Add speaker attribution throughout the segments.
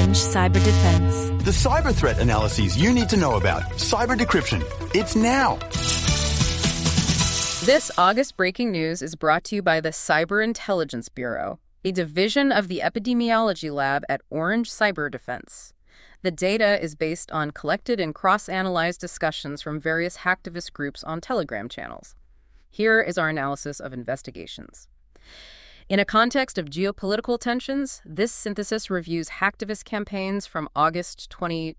Speaker 1: Orange Cyber Defense.
Speaker 2: The cyber threat analyses you need to know about. Cyber decryption. It's now.
Speaker 3: This August breaking news is brought to you by the Cyber Intelligence Bureau, a division of the Epidemiology Lab at Orange Cyber Defense. The data is based on collected and cross-analyzed discussions from various hacktivist groups on Telegram channels. Here is our analysis of investigations. In a context of geopolitical tensions, this synthesis reviews hacktivist campaigns from August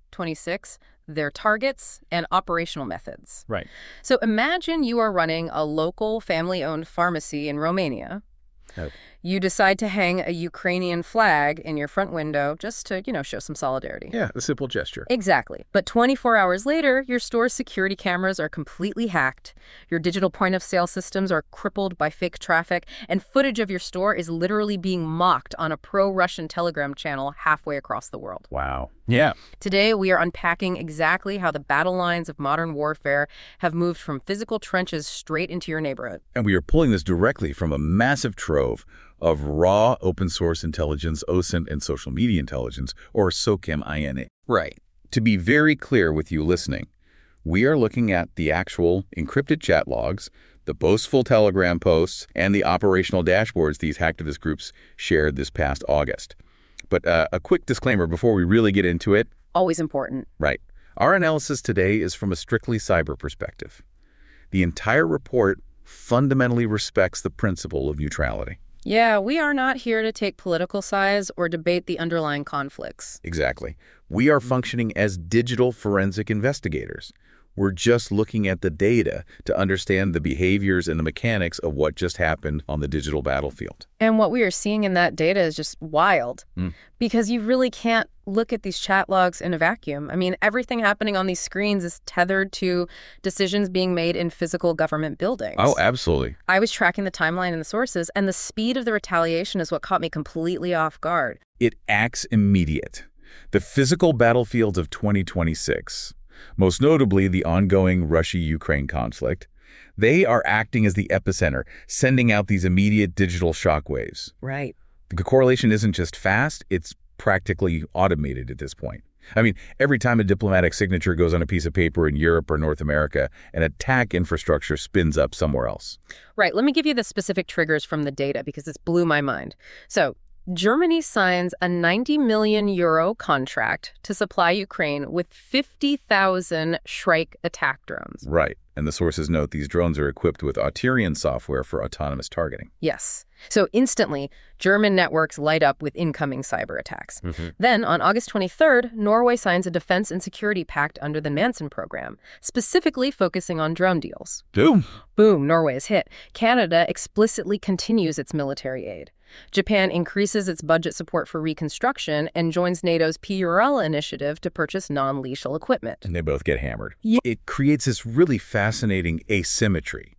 Speaker 3: 2026, their targets, and operational methods.
Speaker 4: Right.
Speaker 3: So imagine you are running a local family-owned pharmacy in Romania.
Speaker 4: Oh.
Speaker 3: You decide to hang a Ukrainian flag in your front window just to, show some solidarity.
Speaker 4: Yeah, a simple gesture.
Speaker 3: Exactly. But 24 hours later, your store's security cameras are completely hacked, your digital point-of-sale systems are crippled by fake traffic, and footage of your store is literally being mocked on a pro-Russian Telegram channel halfway across the world.
Speaker 4: Wow. Yeah.
Speaker 3: Today, we are unpacking exactly how the battle lines of modern warfare have moved from physical trenches straight into your neighborhood.
Speaker 4: And we are pulling this directly from a massive trove of raw open source intelligence, OSINT, and social media intelligence, or SOCIM-INA.
Speaker 3: Right.
Speaker 4: To be very clear with you listening, we are looking at the actual encrypted chat logs, the boastful Telegram posts, and the operational dashboards these hacktivist groups shared this past August. But a quick disclaimer before we really get into it.
Speaker 3: Always important.
Speaker 4: Right. Our analysis today is from a strictly cyber perspective. The entire report fundamentally respects the principle of neutrality.
Speaker 3: Yeah, we are not here to take political sides or debate the underlying conflicts.
Speaker 4: Exactly. We are functioning as digital forensic investigators. We're just looking at the data to understand the behaviors and the mechanics of what just happened on the digital battlefield.
Speaker 3: And what we are seeing in that data is just wild, because you really can't look at these chat logs in a vacuum. I mean, everything happening on these screens is tethered to decisions being made in physical government buildings.
Speaker 4: Oh, absolutely.
Speaker 3: I was tracking the timeline and the sources, and the speed of the retaliation is what caught me completely off guard.
Speaker 4: It acts immediate. The physical battlefields of 2026, most notably the ongoing Russia-Ukraine conflict, they are acting as the epicenter, sending out these immediate digital shockwaves.
Speaker 3: Right.
Speaker 4: The correlation isn't just fast, it's practically automated at this point. I mean, every time a diplomatic signature goes on a piece of paper in Europe or North America, an attack infrastructure spins up somewhere else.
Speaker 3: Right. Let me give you the specific triggers from the data because this blew my mind. So, Germany signs a 90 million euro contract to supply Ukraine with 50,000 Shrike attack drones.
Speaker 4: Right. And the sources note these drones are equipped with Auterion software for autonomous targeting.
Speaker 3: Yes. So instantly, German networks light up with incoming cyber attacks. Then, on August 23rd, Norway signs a defense and security pact under the Nansen program, specifically focusing on drone deals.
Speaker 4: Boom.
Speaker 3: Boom, Norway is hit. Canada explicitly continues its military aid. Japan increases its budget support for reconstruction and joins NATO's PURL initiative to purchase non-lethal equipment.
Speaker 4: And they both get hammered.
Speaker 3: Yeah.
Speaker 4: It creates this really fascinating asymmetry.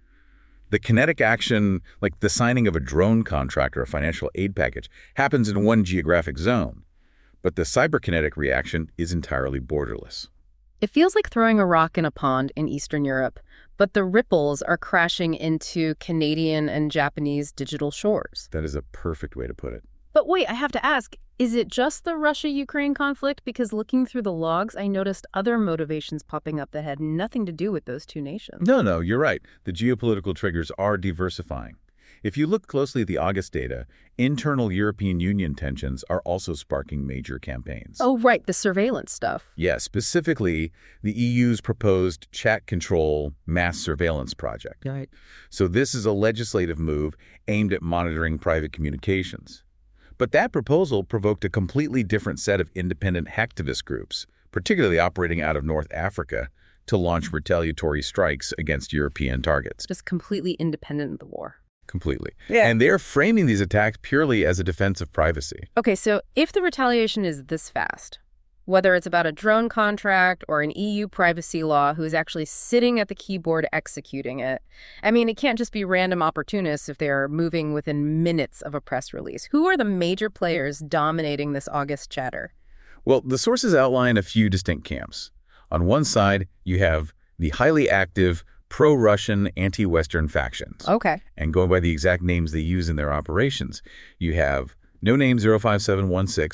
Speaker 4: The kinetic action, like the signing of a drone contract or a financial aid package, happens in one geographic zone. But the cyberkinetic reaction is entirely borderless.
Speaker 3: It feels like throwing a rock in a pond in Eastern Europe, but the ripples are crashing into Canadian and Japanese digital shores.
Speaker 4: That is a perfect way to put it.
Speaker 3: But wait, I have to ask, is it just the Russia-Ukraine conflict? Because looking through the logs, I noticed other motivations popping up that had nothing to do with those two nations.
Speaker 4: No, you're right. The geopolitical triggers are diversifying. If you look closely at the August data, internal European Union tensions are also sparking major campaigns.
Speaker 3: Oh, right, the surveillance stuff.
Speaker 4: Yes, specifically the EU's proposed chat control mass surveillance project.
Speaker 3: Right.
Speaker 4: So this is a legislative move aimed at monitoring private communications. But that proposal provoked a completely different set of independent hacktivist groups, particularly operating out of North Africa, to launch retaliatory strikes against European targets.
Speaker 3: Just completely independent of the war.
Speaker 4: Completely.
Speaker 3: Yeah.
Speaker 4: And they're framing these attacks purely as a defense of privacy.
Speaker 3: Okay, so if the retaliation is this fast, whether it's about a drone contract or an EU privacy law who's actually sitting at the keyboard executing it, I mean, it can't just be random opportunists if they're moving within minutes of a press release. Who are the major players dominating this August chatter?
Speaker 4: Well, the sources outline a few distinct camps. On one side, you have the highly active pro-Russian, anti-Western factions.
Speaker 3: Okay.
Speaker 4: And going by the exact names they use in their operations, you have No Name 05716,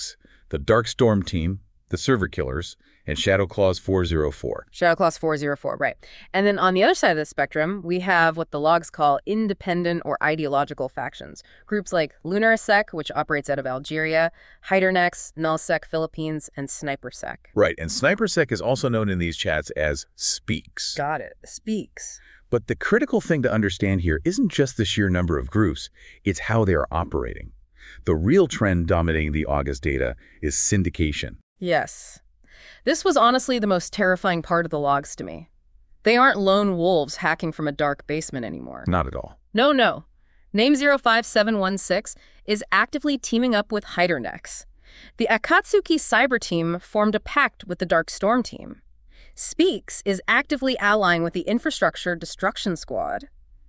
Speaker 4: the Dark Storm team, the Server Killers, and Shadow Claws 404.
Speaker 3: Shadow Claws 404, right. And then on the other side of the spectrum, we have what the logs call independent or ideological factions. Groups like LunarSec, which operates out of Algeria, Hydernex, NullSec Philippines, and SniperSec.
Speaker 4: Right, and SniperSec is also known in these chats as Speaks.
Speaker 3: Got it. Speaks.
Speaker 4: But the critical thing to understand here isn't just the sheer number of groups, it's how they are operating. The real trend dominating the August data is syndication.
Speaker 3: Yes. This was honestly the most terrifying part of the logs to me. They aren't lone wolves hacking from a dark basement anymore.
Speaker 4: Not at all.
Speaker 3: No. Name 05716 is actively teaming up with Hydernex. The Akatsuki cyber team formed a pact with the Dark Storm team. Speaks is actively allying with the Infrastructure Destruction Squad.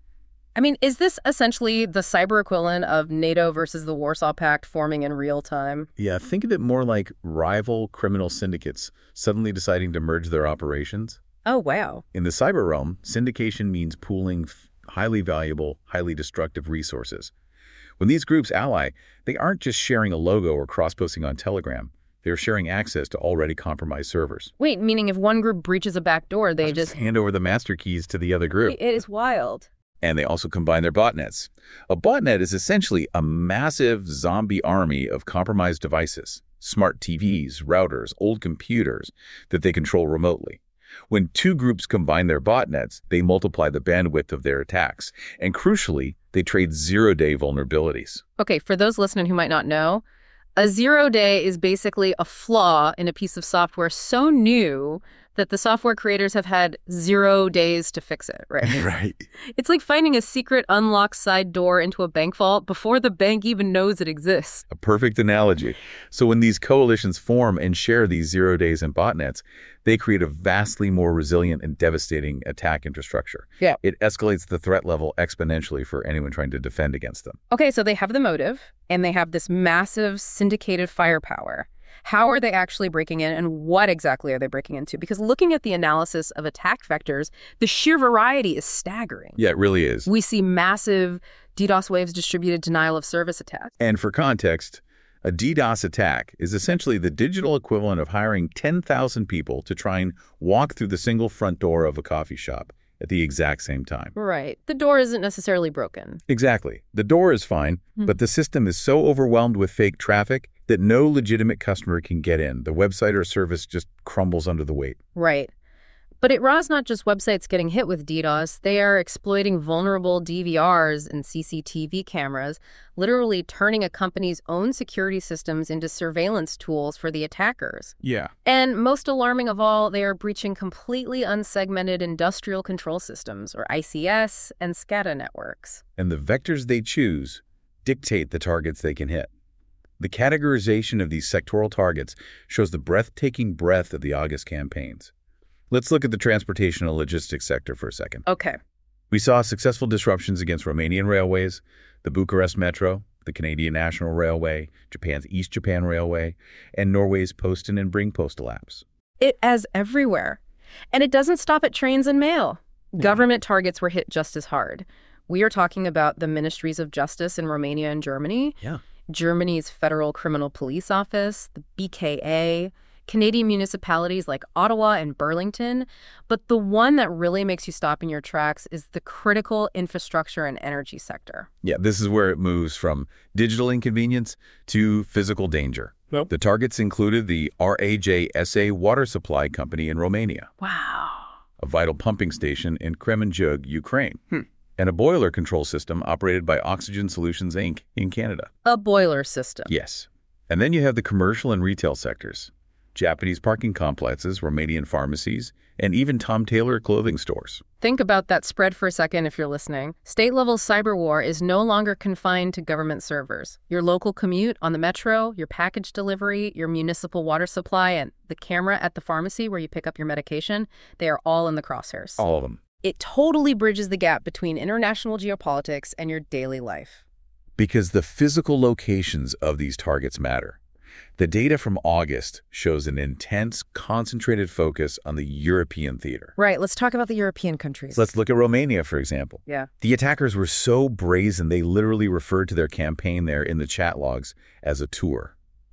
Speaker 3: I mean, is this essentially the cyber equivalent of NATO versus the Warsaw Pact forming in real time?
Speaker 4: Yeah, think of it more like rival criminal syndicates suddenly deciding to merge their operations.
Speaker 3: Oh, wow.
Speaker 4: In the cyber realm, syndication means pooling highly valuable, highly destructive resources. When these groups ally, they aren't just sharing a logo or cross-posting on Telegram. They're sharing access to already compromised servers.
Speaker 3: Wait, meaning if one group breaches a backdoor, they just
Speaker 4: hand over the master keys to the other group.
Speaker 3: It is wild.
Speaker 4: And they also combine their botnets. A botnet is essentially a massive zombie army of compromised devices, smart TVs, routers, old computers that they control remotely. When two groups combine their botnets, they multiply the bandwidth of their attacks. And crucially, they trade zero-day vulnerabilities.
Speaker 3: Okay, for those listening who might not know, a 0-day is basically a flaw in a piece of software so new that the software creators have had 0 days to fix it, right?
Speaker 4: Right.
Speaker 3: It's like finding a secret unlocked side door into a bank vault before the bank even knows it exists.
Speaker 4: A perfect analogy. So when these coalitions form and share these 0 days in botnets, they create a vastly more resilient and devastating attack infrastructure.
Speaker 3: Yeah.
Speaker 4: It escalates the threat level exponentially for anyone trying to defend against them.
Speaker 3: Okay, so they have the motive, and they have this massive syndicated firepower. How are they actually breaking in, and what exactly are they breaking into? Because looking at the analysis of attack vectors, the sheer variety is staggering.
Speaker 4: Yeah, it really is.
Speaker 3: We see massive DDoS waves distributed denial of service attacks.
Speaker 4: And for context, a DDoS attack is essentially the digital equivalent of hiring 10,000 people to try and walk through the single front door of a coffee shop at the exact same time.
Speaker 3: Right. The door isn't necessarily broken.
Speaker 4: Exactly. The door is fine, but the system is so overwhelmed with fake traffic that no legitimate customer can get in. The website or service just crumbles under the weight.
Speaker 3: Right. But it raws not just websites getting hit with DDoS. They are exploiting vulnerable DVRs and CCTV cameras, literally turning a company's own security systems into surveillance tools for the attackers.
Speaker 4: Yeah.
Speaker 3: And most alarming of all, they are breaching completely unsegmented industrial control systems, or ICS, and SCADA networks.
Speaker 4: And the vectors they choose dictate the targets they can hit. The categorization of these sectoral targets shows the breathtaking breadth of the August campaigns. Let's look at the transportation and logistics sector for a second.
Speaker 3: Okay.
Speaker 4: We saw successful disruptions against Romanian railways, the Bucharest Metro, the Canadian National Railway, Japan's East Japan Railway, and Norway's Posten and Bring postal apps.
Speaker 3: It is everywhere. And it doesn't stop at trains and mail. Government targets were hit just as hard. We are talking about the Ministries of Justice in Romania and Germany,
Speaker 4: Yeah.
Speaker 3: Germany's Federal Criminal Police Office, the BKA, Canadian municipalities like Ottawa and Burlington. But the one that really makes you stop in your tracks is the critical infrastructure and energy sector.
Speaker 4: Yeah, this is where it moves from digital inconvenience to physical danger.
Speaker 1: Nope.
Speaker 4: The targets included the RAJ-SA water supply company in Romania,
Speaker 3: Wow.
Speaker 4: a vital pumping station in Kremenchug, Ukraine, and a boiler control system operated by Oxygen Solutions, Inc. in Canada.
Speaker 3: A boiler system.
Speaker 4: Yes. And then you have the commercial and retail sectors, Japanese parking complexes, Romanian pharmacies, and even Tom Taylor clothing stores.
Speaker 3: Think about that spread for a second if you're listening. State-level cyber war is no longer confined to government servers. Your local commute on the metro, your package delivery, your municipal water supply, and the camera at the pharmacy where you pick up your medication, they are all in the crosshairs.
Speaker 4: All of them.
Speaker 3: It totally bridges the gap between international geopolitics and your daily life.
Speaker 4: Because the physical locations of these targets matter. The data from August shows an intense, concentrated focus on the European theater.
Speaker 3: Right, let's talk about the European countries.
Speaker 4: Let's look at Romania, for example.
Speaker 3: Yeah.
Speaker 4: The attackers were so brazen they literally referred to their campaign there in the chat logs as a tour.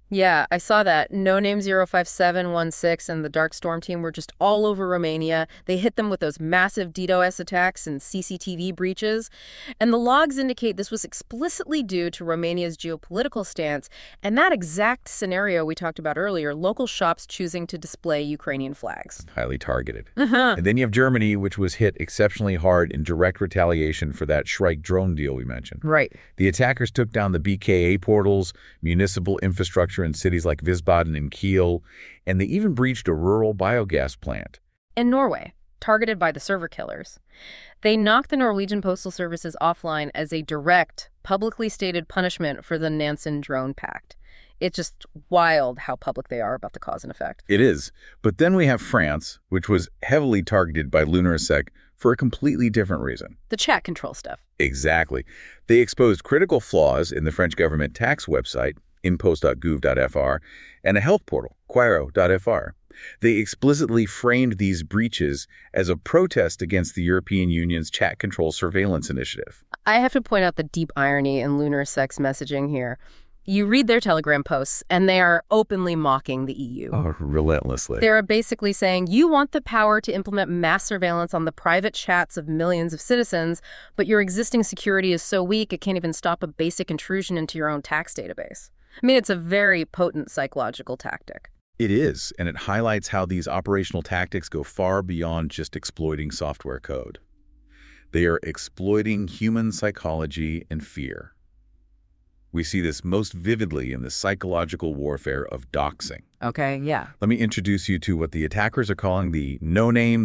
Speaker 3: Yeah, I saw that. No Name 05716 and the Dark Storm team were just all over Romania. They hit them with those massive DDoS attacks and CCTV breaches. And the logs indicate this was explicitly due to Romania's geopolitical stance and that exact scenario we talked about earlier, local shops choosing to display Ukrainian flags.
Speaker 4: Highly targeted. And then you have Germany, which was hit exceptionally hard in direct retaliation for that Shrike drone deal we mentioned.
Speaker 3: Right.
Speaker 4: The attackers took down the BKA portals, municipal infrastructure in cities like Wiesbaden and Kiel, and they even breached a rural biogas plant.
Speaker 3: In Norway, targeted by the server killers. They knocked the Norwegian Postal Services offline as a direct, publicly stated punishment for the Nansen Drone Pact. It's just wild how public they are about the cause and effect.
Speaker 4: It is. But then we have France, which was heavily targeted by LunarSec for a completely different reason.
Speaker 3: The chat control stuff.
Speaker 4: Exactly. They exposed critical flaws in the French government tax website, impost.gouv.fr, and a health portal, quairo.fr. They explicitly framed these breaches as a protest against the European Union's chat control surveillance initiative.
Speaker 3: I have to point out the deep irony in LunarSec's messaging here. You read their Telegram posts, and they are openly mocking the EU.
Speaker 4: Oh, relentlessly.
Speaker 3: They're basically saying, you want the power to implement mass surveillance on the private chats of millions of citizens, but your existing security is so weak it can't even stop a basic intrusion into your own tax database. I mean, it's a very potent psychological tactic.
Speaker 4: It is, and it highlights how these operational tactics go far beyond just exploiting software code. They are exploiting human psychology and fear. We see this most vividly in the psychological warfare of doxing.
Speaker 3: Okay, yeah.
Speaker 4: Let me introduce you to what the attackers are calling the No Name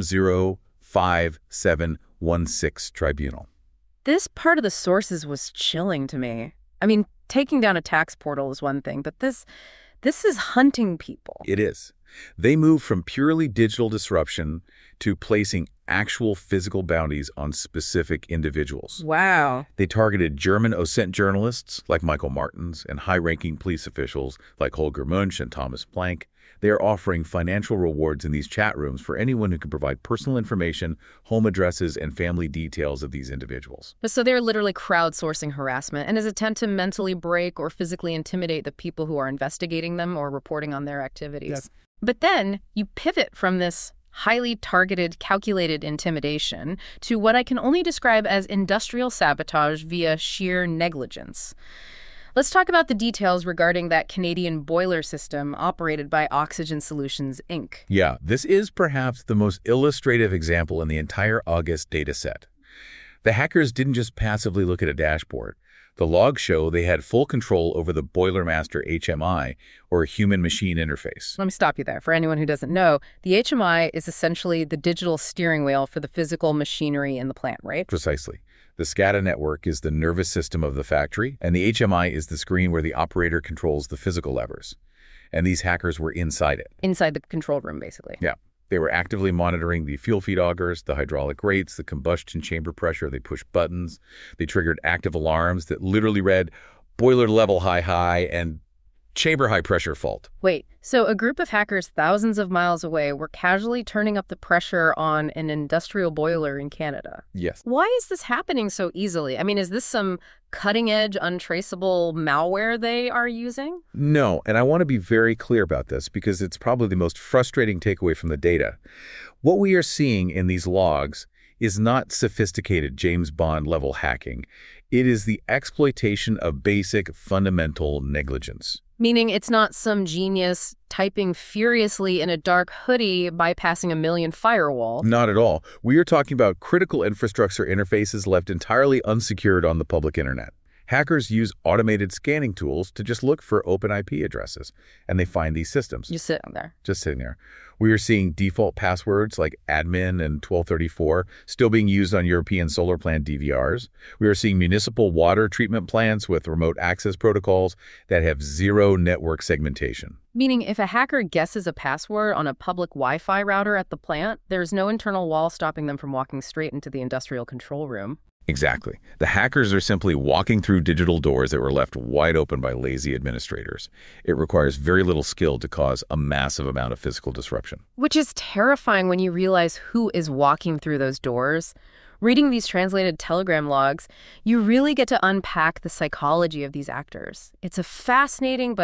Speaker 4: 05716 Tribunal.
Speaker 3: This part of the sources was chilling to me. I mean, taking down a tax portal is one thing, but this is hunting people.
Speaker 4: It is. They move from purely digital disruption to placing actual physical bounties on specific individuals.
Speaker 3: Wow.
Speaker 4: They targeted German OSCENT journalists like Michael Martens and high-ranking police officials like Holger Munch and Thomas Plank. They are offering financial rewards in these chat rooms for anyone who can provide personal information, home addresses, and family details of these individuals.
Speaker 3: So they're literally crowdsourcing harassment and as an attempt to mentally break or physically intimidate the people who are investigating them or reporting on their activities.
Speaker 4: Yes.
Speaker 3: But then you pivot from this highly targeted, calculated intimidation to what I can only describe as industrial sabotage via sheer negligence. Let's talk about the details regarding that Canadian boiler system operated by Oxygen Solutions, Inc.
Speaker 4: Yeah, this is perhaps the most illustrative example in the entire August dataset. The hackers didn't just passively look at a dashboard. The logs show they had full control over the Boilermaster HMI, or human-machine interface.
Speaker 3: Let me stop you there. For anyone who doesn't know, the HMI is essentially the digital steering wheel for the physical machinery in the plant, right?
Speaker 4: Precisely. The SCADA network is the nervous system of the factory, and the HMI is the screen where the operator controls the physical levers. And these hackers were inside it.
Speaker 3: Inside the control room, basically.
Speaker 4: Yeah. They were actively monitoring the fuel feed augers, the hydraulic rates, the combustion chamber pressure. They pushed buttons. They triggered active alarms that literally read boiler level high and chamber high pressure fault.
Speaker 3: Wait, so a group of hackers thousands of miles away were casually turning up the pressure on an industrial boiler in Canada?
Speaker 4: Yes.
Speaker 3: Why is this happening so easily? I mean, is this some cutting-edge, untraceable malware they are using?
Speaker 4: No, and I want to be very clear about this because it's probably the most frustrating takeaway from the data. What we are seeing in these logs is not sophisticated James Bond level hacking. It is the exploitation of basic fundamental negligence.
Speaker 3: Meaning it's not some genius typing furiously in a dark hoodie bypassing a million firewall.
Speaker 4: Not at all. We are talking about critical infrastructure interfaces left entirely unsecured on the public internet. Hackers use automated scanning tools to just look for open IP addresses, and they find these systems.
Speaker 3: Just sitting there.
Speaker 4: Just sitting there. We are seeing default passwords like admin and 1234 still being used on European solar plant DVRs. We are seeing municipal water treatment plants with remote access protocols that have zero network segmentation.
Speaker 3: Meaning if a hacker guesses a password on a public Wi-Fi router at the plant, there's no internal wall stopping them from walking straight into the industrial control room.
Speaker 4: Exactly. The hackers are simply walking through digital doors that were left wide open by lazy administrators. It requires very little skill to cause a massive amount of physical disruption.
Speaker 3: Which is terrifying when you realize who is walking through those doors. Reading these translated Telegram logs, you really get to unpack the psychology of these actors. It's a fascinating but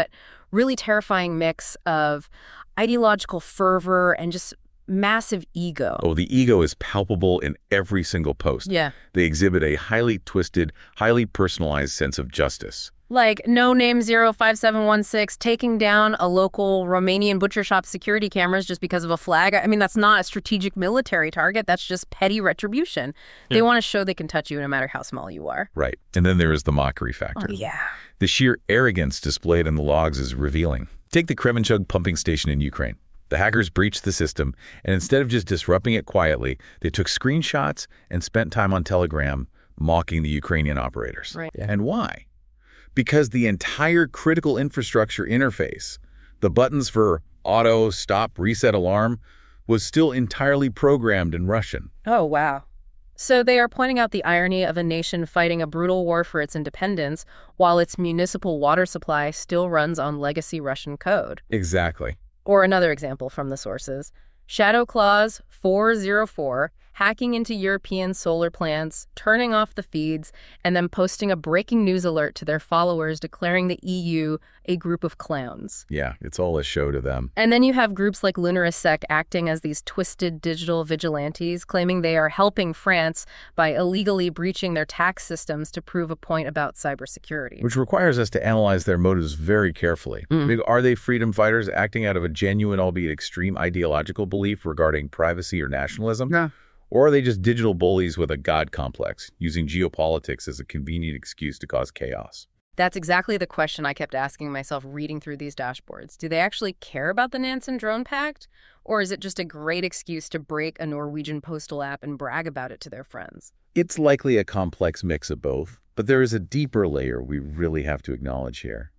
Speaker 3: really terrifying mix of ideological fervor and just massive ego.
Speaker 4: Oh, the ego is palpable in every single post.
Speaker 3: Yeah.
Speaker 4: They exhibit a highly twisted, highly personalized sense of justice.
Speaker 3: Like No Name 05716 taking down a local Romanian butcher shop security cameras just because of a flag. I mean, that's not a strategic military target. That's just petty retribution. They want to show they can touch you no matter how small you are.
Speaker 4: Right. And then there is the mockery factor.
Speaker 3: Oh, yeah.
Speaker 4: The sheer arrogance displayed in the logs is revealing. Take the Kremenchug pumping station in Ukraine. The hackers breached the system, and instead of just disrupting it quietly, they took screenshots and spent time on Telegram mocking the Ukrainian operators.
Speaker 3: Right.
Speaker 4: Yeah. And why? Because the entire critical infrastructure interface, the buttons for auto, stop, reset, alarm, was still entirely programmed in Russian.
Speaker 3: Oh, wow. So they are pointing out the irony of a nation fighting a brutal war for its independence while its municipal water supply still runs on legacy Russian code.
Speaker 4: Exactly.
Speaker 3: Or another example from the sources, Shadow Clause 404 hacking into European solar plants, turning off the feeds, and then posting a breaking news alert to their followers declaring the EU a group of clowns.
Speaker 4: Yeah, it's all a show to them.
Speaker 3: And then you have groups like LunarSec acting as these twisted digital vigilantes, claiming they are helping France by illegally breaching their tax systems to prove a point about cybersecurity.
Speaker 4: Which requires us to analyze their motives very carefully. Are they freedom fighters acting out of a genuine, albeit extreme, ideological belief regarding privacy or nationalism?
Speaker 3: Yeah.
Speaker 4: Or are they just digital bullies with a god complex, using geopolitics as a convenient excuse to cause chaos?
Speaker 3: That's exactly the question I kept asking myself reading through these dashboards. Do they actually care about the Nansen Drone Pact? Or is it just a great excuse to break a Norwegian postal app and brag about it to their friends?
Speaker 4: It's likely a complex mix of both, but there is a deeper layer we really have to acknowledge here.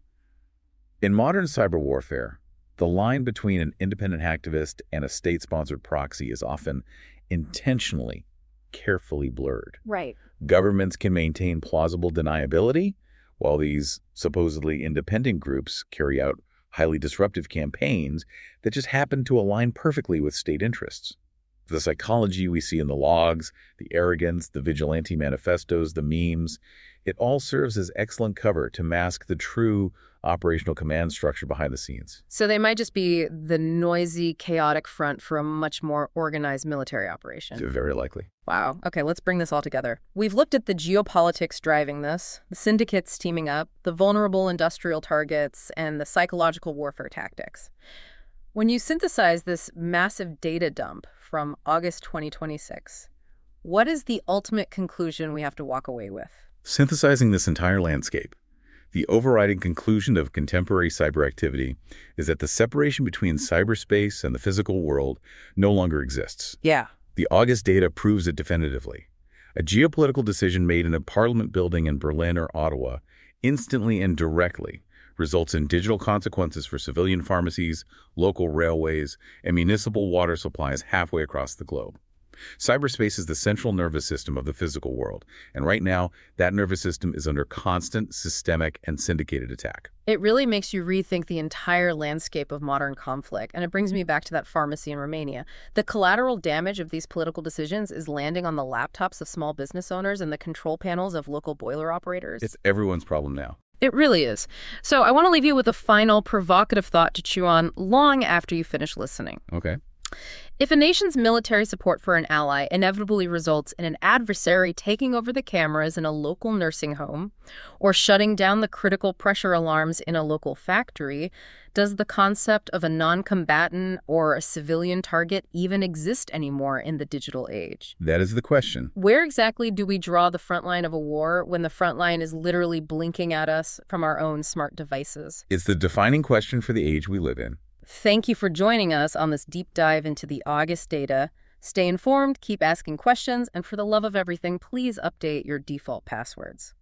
Speaker 4: In modern cyber warfare, the line between an independent hacktivist and a state-sponsored proxy is often intentionally, carefully blurred.
Speaker 3: Right.
Speaker 4: Governments can maintain plausible deniability, while these supposedly independent groups carry out highly disruptive campaigns that just happen to align perfectly with state interests. The psychology we see in the logs, the arrogance, the vigilante manifestos, the memes, it all serves as excellent cover to mask the true operational command structure behind the scenes.
Speaker 3: So they might just be the noisy, chaotic front for a much more organized military operation.
Speaker 4: Very likely.
Speaker 3: Wow. Okay, let's bring this all together. We've looked at the geopolitics driving this, the syndicates teaming up, the vulnerable industrial targets, and the psychological warfare tactics. When you synthesize this massive data dump from August 2026, what is the ultimate conclusion we have to walk away with?
Speaker 4: Synthesizing this entire landscape, the overriding conclusion of contemporary cyber activity is that the separation between cyberspace and the physical world no longer exists.
Speaker 3: Yeah.
Speaker 4: The August data proves it definitively. A geopolitical decision made in a parliament building in Berlin or Ottawa instantly and directly results in digital consequences for civilian pharmacies, local railways, and municipal water supplies halfway across the globe. Cyberspace is the central nervous system of the physical world, and right now, that nervous system is under constant, systemic, and syndicated attack.
Speaker 3: It really makes you rethink the entire landscape of modern conflict, and it brings me back to that pharmacy in Romania. The collateral damage of these political decisions is landing on the laptops of small business owners and the control panels of local boiler operators.
Speaker 4: It's everyone's problem now.
Speaker 3: It really is. So I want to leave you with a final provocative thought to chew on long after you finish listening.
Speaker 4: Okay.
Speaker 3: If a nation's military support for an ally inevitably results in an adversary taking over the cameras in a local nursing home or shutting down the critical pressure alarms in a local factory, does the concept of a non-combatant or a civilian target even exist anymore in the digital age?
Speaker 4: That is the question.
Speaker 3: Where exactly do we draw the front line of a war when the front line is literally blinking at us from our own smart devices?
Speaker 4: It's the defining question for the age we live in.
Speaker 3: Thank you for joining us on this deep dive into the August data. Stay informed, keep asking questions, and for the love of everything, please update your default passwords.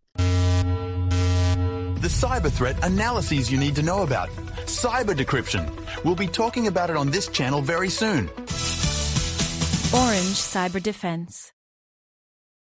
Speaker 2: The cyber threat analyses you need to know about. Cyber decryption. We'll be talking about it on this channel very soon.
Speaker 1: Orange Cyber Defense.